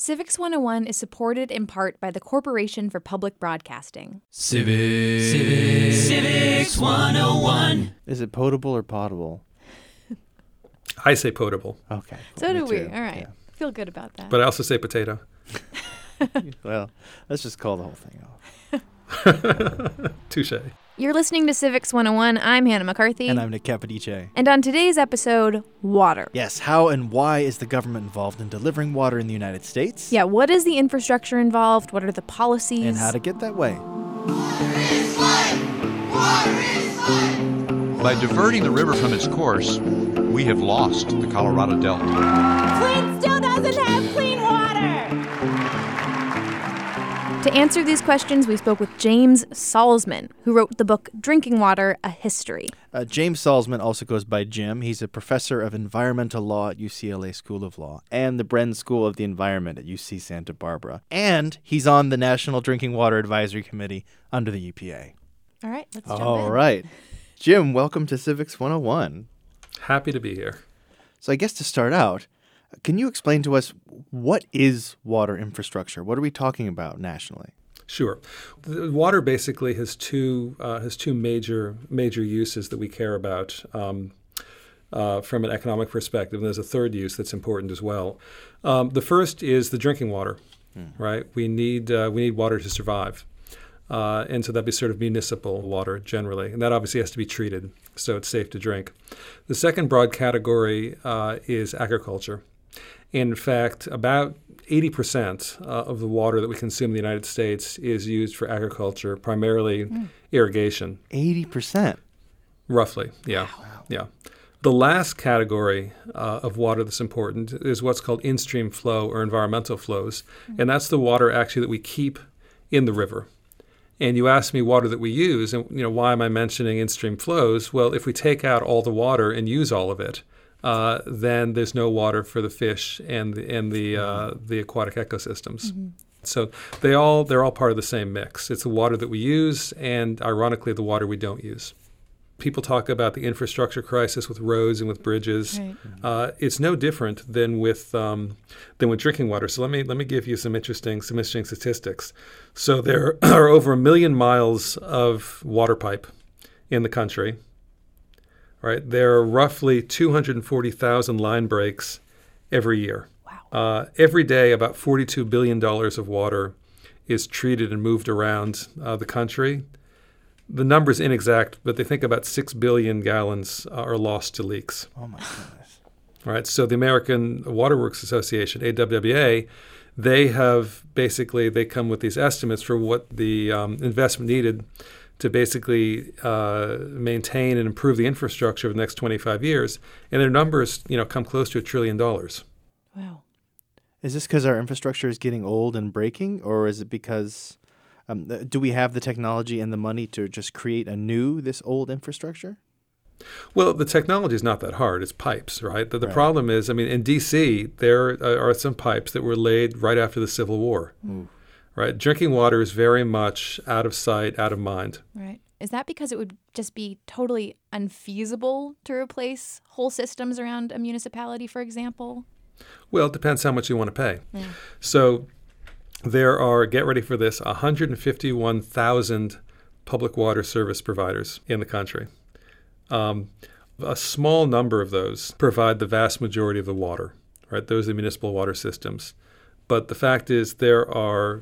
Civics 101 is supported in part by the Corporation for Public Broadcasting. Civics 101. Is it potable or potable? I say potable. Okay. So me do we. too. All right. Yeah. Feel good about that. But I also say potato. Well, let's just call the whole thing off. Touche. You're listening to Civics 101. I'm Hannah McCarthy. And I'm Nick Capodice. And on today's episode, water. Yes, how and why is the government involved in delivering water in the United States? Yeah, what is the infrastructure involved? What are the policies? And how to get that way. Water is life! Water is life! By diverting the river from its course, we have lost the Colorado Delta. Flint still doesn't have clean water! To answer these questions, we spoke with James Salzman, who wrote the book Drinking Water, A History. James Salzman also goes by Jim. He's a professor of environmental law at UCLA School of Law and the Bren School of the Environment at UC Santa Barbara. And he's on the National Drinking Water Advisory Committee under the EPA. All right, let's jump in. All right. Jim, welcome to Civics 101. Happy to be here. So I guess to start out, can you explain to us what is water infrastructure? What are we talking about nationally? Sure. The water basically has two major uses that we care about from an economic perspective. And there's a third use that's important as well. The first is the drinking water, right? We need water to survive. And so that'd be sort of municipal water generally. And that obviously has to be treated so it's safe to drink. The second broad category is agriculture. In fact, about 80% of the water that we consume in the United States is used for agriculture, primarily irrigation. 80%? Roughly, yeah. Wow. Yeah. The last category of water that's important is what's called in-stream flow or environmental flows. And that's the water actually that we keep in the river. And you asked me water that we use, and why am I mentioning in-stream flows? Well, if we take out all the water and use all of it, then there's no water for the fish and the aquatic ecosystems. Mm-hmm. So they're all part of the same mix. It's the water that we use, and ironically, the water we don't use. People talk about the infrastructure crisis with roads and with bridges. Right. It's no different than with drinking water. So let me give you some interesting statistics. So there are over 1 million miles of water pipe in the country. Right, there are roughly 240,000 line breaks every year. Wow. Every day, about $42 billion of water is treated and moved around the country. The number's inexact, but they think about 6 billion gallons are lost to leaks. Oh, my goodness. All right, so the American Water Works Association, AWWA, they come with these estimates for what the investment needed to basically maintain and improve the infrastructure over the next 25 years. And their numbers, come close to $1 trillion. Wow. Is this because our infrastructure is getting old and breaking, or is it because do we have the technology and the money to just create this old infrastructure? Well, the technology is not that hard. It's pipes, right? The problem is, in D.C., there are some pipes that were laid right after the Civil War. Ooh. Right, drinking water is very much out of sight, out of mind. Right. Is that because it would just be totally unfeasible to replace whole systems around a municipality, for example? Well, it depends how much you want to pay. Yeah. So there are, get ready for this, 151,000 public water service providers in the country. A small number of those provide the vast majority of the water, right? Those are the municipal water systems. But the fact is there are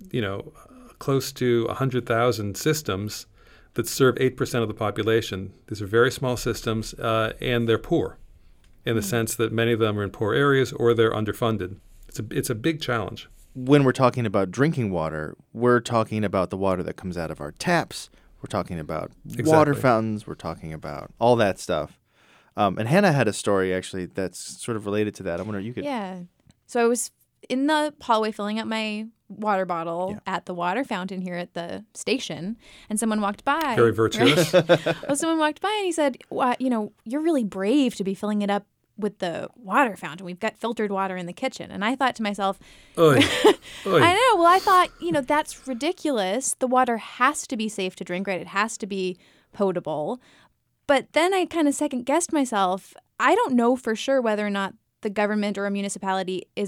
close to 100,000 systems that serve 8% of the population. These are very small systems, and they're poor in the sense that many of them are in poor areas or they're underfunded. It's a big challenge. When we're talking about drinking water, we're talking about the water that comes out of our taps. We're talking about water fountains. We're talking about all that stuff. And Hannah had a story, actually, that's sort of related to that. I wonder if you could... Yeah. So I was in the hallway filling up my water bottle at the water fountain here at the station, and someone walked by. Very virtuous. Right? Well, someone walked by and he said, well, you're really brave to be filling it up with the water fountain. We've got filtered water in the kitchen. And I thought to myself, Oy. Oy. I know. Well, I thought, that's ridiculous. The water has to be safe to drink, right? It has to be potable. But then I kind of second-guessed myself. I don't know for sure whether or not the government or a municipality is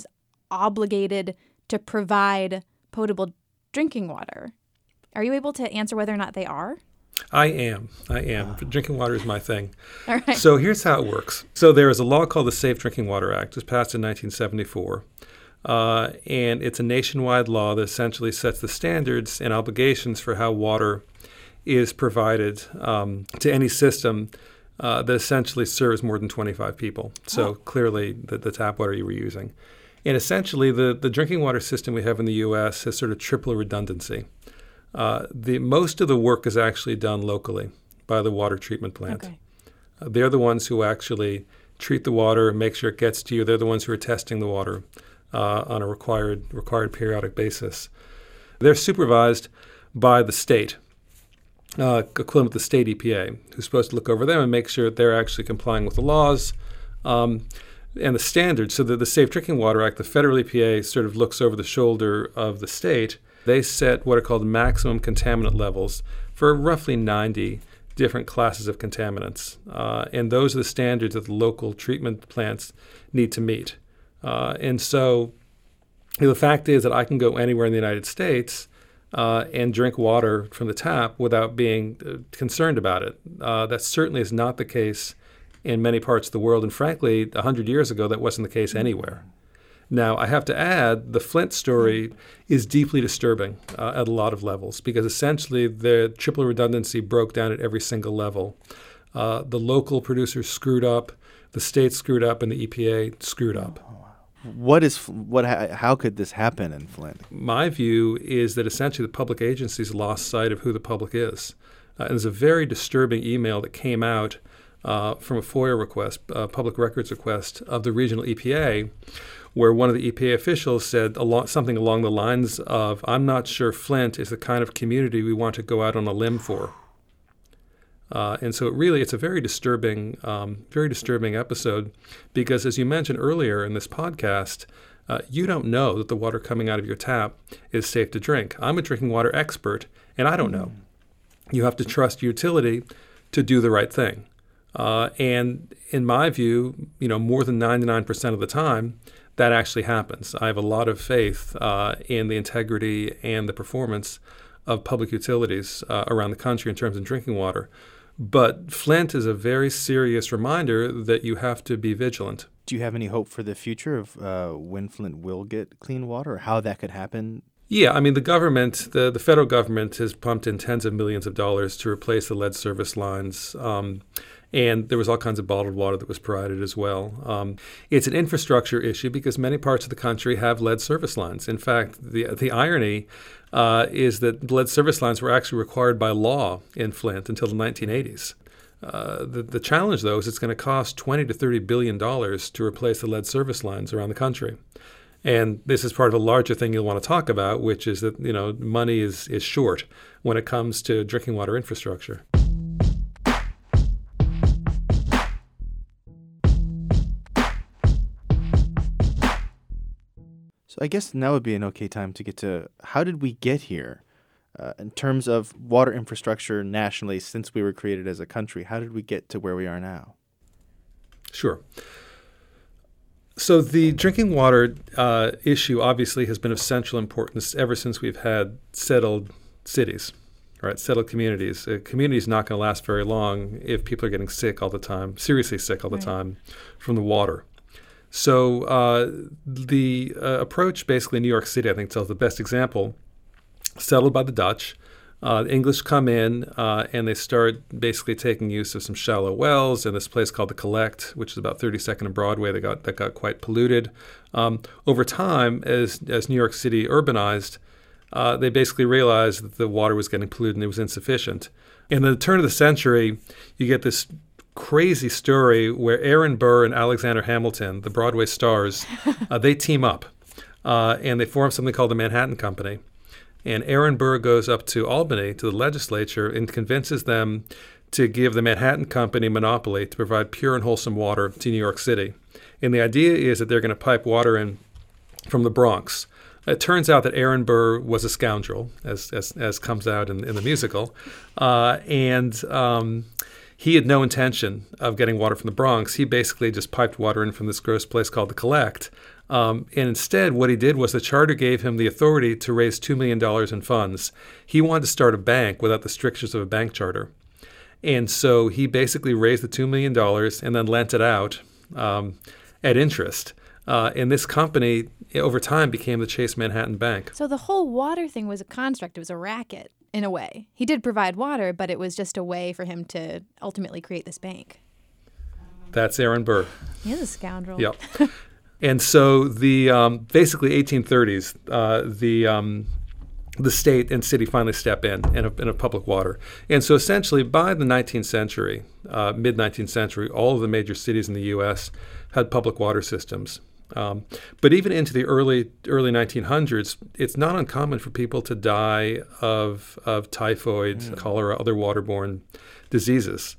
obligated to provide potable drinking water. Are you able to answer whether or not they are? I am. Drinking water is my thing. All right. So here's how it works. So there is a law called the Safe Drinking Water Act. It was passed in 1974. And it's a nationwide law that essentially sets the standards and obligations for how water is provided to any system that essentially serves more than 25 people. So clearly the tap water you were using. And essentially the drinking water system we have in the U.S. has sort of triple redundancy. Most of the work is actually done locally by the water treatment plant. Okay. They're the ones who actually treat the water, make sure it gets to you. They're the ones who are testing the water on a required periodic basis. They're supervised by the state, equivalent with the state EPA, who's supposed to look over them and make sure that they're actually complying with the laws and the standards. So that the Safe Drinking Water Act, the federal EPA sort of looks over the shoulder of the state. They set what are called maximum contaminant levels for roughly 90 different classes of contaminants. And those are the standards that the local treatment plants need to meet. And so the fact is that I can go anywhere in the United States and drink water from the tap without being concerned about it. That certainly is not the case in many parts of the world. And frankly, 100 years ago, that wasn't the case anywhere. Now, I have to add, the Flint story is deeply disturbing at a lot of levels because essentially the triple redundancy broke down at every single level. The local producers screwed up, the state screwed up, and the EPA screwed up. How could this happen in Flint? My view is that essentially the public agencies lost sight of who the public is. And there's a very disturbing email that came out from a FOIA request, public records request of the regional EPA, where one of the EPA officials said something along the lines of, "I'm not sure Flint is the kind of community we want to go out on a limb for." And so it's a very disturbing episode because, as you mentioned earlier in this podcast, you don't know that the water coming out of your tap is safe to drink. I'm a drinking water expert, and I don't know. You have to trust utility to do the right thing. And in my view, more than 99% of the time, that actually happens. I have a lot of faith in the integrity and the performance of public utilities around the country in terms of drinking water. But Flint is a very serious reminder that you have to be vigilant. Do you have any hope for the future of when Flint will get clean water or how that could happen? Yeah, I mean, the government, the federal government has pumped in tens of millions of dollars to replace the lead service lines. And there was all kinds of bottled water that was provided as well. It's an infrastructure issue because many parts of the country have lead service lines. In fact, the irony is that lead service lines were actually required by law in Flint until the 1980s. The challenge, though, is it's going to cost $20 to $30 billion to replace the lead service lines around the country. And this is part of a larger thing you'll want to talk about, which is that money is short when it comes to drinking water infrastructure. So I guess now would be an okay time to get to how did we get here in terms of water infrastructure nationally since we were created as a country? How did we get to where we are now? Sure. So the drinking water issue obviously has been of central importance ever since we've had settled cities, right? Settled communities. A community is not going to last very long if people are getting sick all the time, seriously sick all the time from the water. So the approach, basically in New York City, I think tells the best example, settled by the Dutch. The English come in and they start basically taking use of some shallow wells in this place called the Collect, which is about 32nd and Broadway that got quite polluted. Over time, as New York City urbanized, they basically realized that the water was getting polluted and it was insufficient. In the turn of the century, you get this crazy story where Aaron Burr and Alexander Hamilton, the Broadway stars, they team up and they form something called the Manhattan Company. And Aaron Burr goes up to Albany, to the legislature, and convinces them to give the Manhattan Company monopoly to provide pure and wholesome water to New York City. And the idea is that they're going to pipe water in from the Bronx. It turns out that Aaron Burr was a scoundrel, as comes out in the musical. He had no intention of getting water from the Bronx. He basically just piped water in from this gross place called the Collect. And instead, what he did was the charter gave him the authority to raise $2 million in funds. He wanted to start a bank without the strictures of a bank charter. And so he basically raised the $2 million and then lent it out at interest. And this company, over time, became the Chase Manhattan Bank. So the whole water thing was a construct. It was a racket, in a way. He did provide water, but it was just a way for him to ultimately create this bank. That's Aaron Burr. He is a scoundrel. Yep. And so the basically 1830s, the state and city finally step in a public water. And so essentially by the 19th century, mid-19th century, all of the major cities in the U.S. had public water systems. But even into the early 1900s, it's not uncommon for people to die of typhoid, cholera, other waterborne diseases.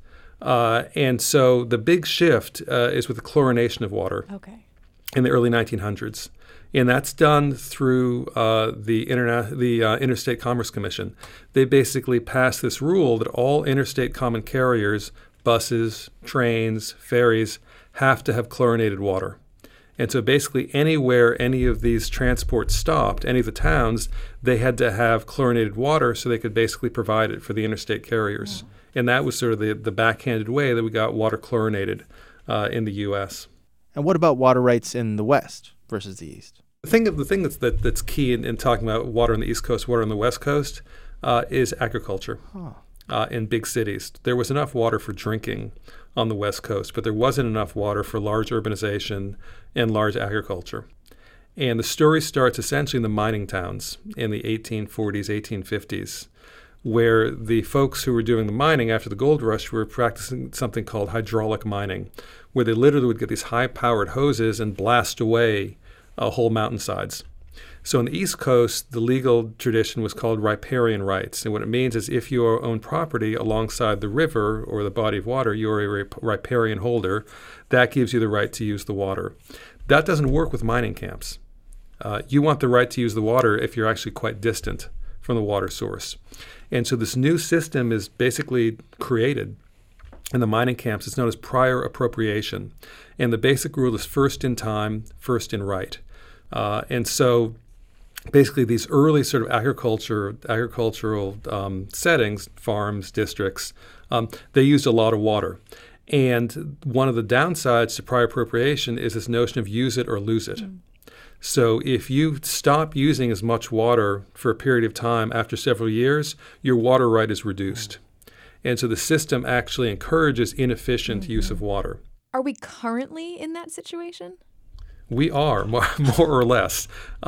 And so the big shift is with the chlorination of water. Okay. In the early 1900s. And that's done through the Interstate Commerce Commission. They basically passed this rule that all interstate common carriers, buses, trains, ferries, have to have chlorinated water. And so basically anywhere any of these transports stopped, any of the towns, they had to have chlorinated water so they could basically provide it for the interstate carriers. And that was sort of the backhanded way that we got water chlorinated in the U.S. And what about water rights in the West versus the East? The thing that's key in talking about water on the East Coast, water on the West Coast, is agriculture. In big cities. There was enough water for drinking on the West Coast, but there wasn't enough water for large urbanization and large agriculture. And the story starts essentially in the mining towns in the 1840s, 1850s, where the folks who were doing the mining after the gold rush were practicing something called hydraulic mining, where they literally would get these high-powered hoses and blast away whole mountainsides. So on the East Coast, the legal tradition was called riparian rights. And what it means is if you own property alongside the river or the body of water, you're a riparian holder. That gives you the right to use the water. That doesn't work with mining camps. You want the right to use the water if you're actually quite distant from the water source. And so this new system is basically created in the mining camps. It's known as prior appropriation. And the basic rule is first in time, first in right. And so basically these early sort of agricultural settings, farms, districts, they used a lot of water. And one of the downsides to prior appropriation is this notion of use it or lose it. So if you stop using as much water for a period of time after several years, your water right is reduced. And so the system actually encourages inefficient use of water. Are we currently in that situation? We are, more or less.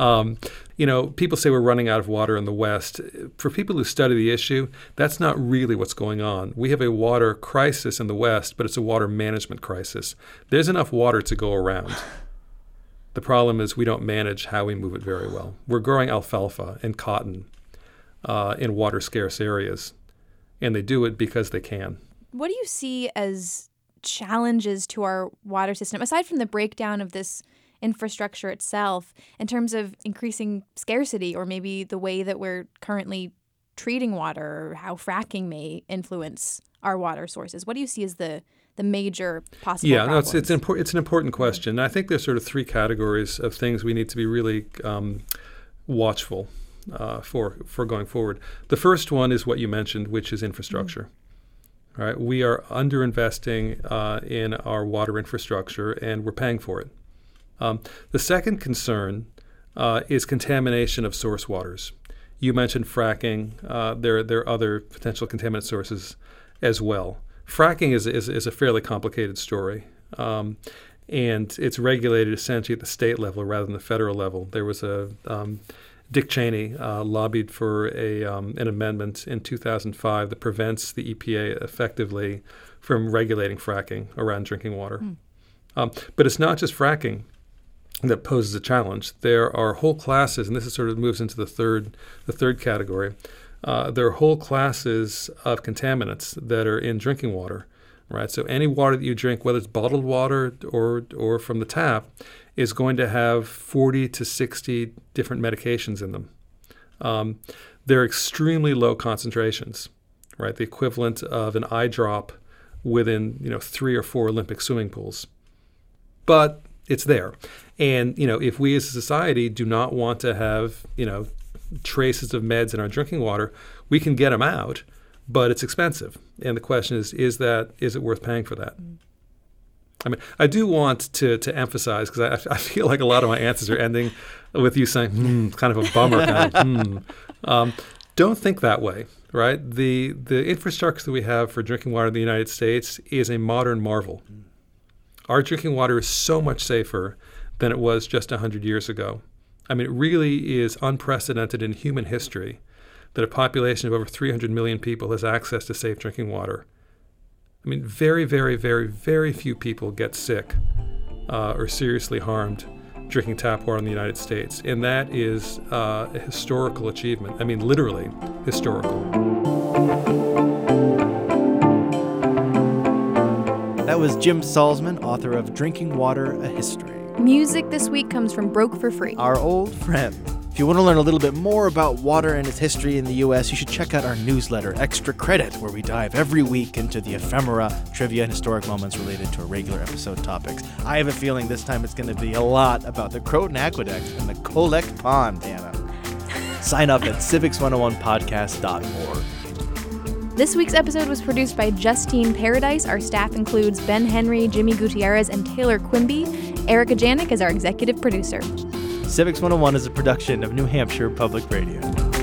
People say we're running out of water in the West. For people who study the issue, that's not really what's going on. We have a water crisis in the West, but it's a water management crisis. There's enough water to go around. The problem is we don't manage how we move it very well. We're growing alfalfa and cotton in water-scarce areas, and they do it because they can. What do you see as challenges to our water system, aside from the breakdown of this infrastructure itself, in terms of increasing scarcity or maybe the way that we're currently treating water or how fracking may influence our water sources? What do you see as the major possible problems? It's an important question. I think there's sort of three categories of things we need to be really watchful for going forward. The first one is what you mentioned, which is infrastructure. All right, we are underinvesting in our water infrastructure, and we're paying for it. The second concern is contamination of source waters. You mentioned fracking. There are other potential contaminant sources as well. Fracking is a fairly complicated story, and it's regulated essentially at the state level rather than the federal level. There was Dick Cheney lobbied for an amendment in 2005 that prevents the EPA effectively from regulating fracking around drinking water. But it's not just fracking that poses a challenge. There are whole classes, and this is sort of moves into the third category. There are whole classes of contaminants that are in drinking water, right? So any water that you drink, whether it's bottled water or from the tap, is going to have 40 to 60 different medications in them. They're extremely low concentrations, right? The equivalent of an eye drop within 3 or 4 Olympic swimming pools. But It's there. And, if we as a society do not want to have, traces of meds in our drinking water, we can get them out, but it's expensive. And the question is it worth paying for that? I mean, I do want to emphasize, because I feel like a lot of my answers are ending with you saying, kind of a bummer. Don't think that way, right? The infrastructure that we have for drinking water in the United States is a modern marvel. Our drinking water is so much safer than it was just 100 years ago. I mean, it really is unprecedented in human history that a population of over 300 million people has access to safe drinking water. I mean, very, very, very, very few people get sick or seriously harmed drinking tap water in the United States. And that is a historical achievement. I mean, literally historical. That was Jim Salzman, author of Drinking Water, A History. Music this week comes from Broke for Free, our old friend. If you want to learn a little bit more about water and its history in the U.S., you should check out our newsletter, Extra Credit, where we dive every week into the ephemera, trivia, and historic moments related to regular episode topics. I have a feeling this time it's going to be a lot about the Croton Aqueduct and the Collect Pond, Hannah. Sign up at civics101podcast.org. This week's episode was produced by Justine Paradise. Our staff includes Ben Henry, Jimmy Gutierrez, and Taylor Quimby. Erica Janik is our executive producer. Civics 101 is a production of New Hampshire Public Radio.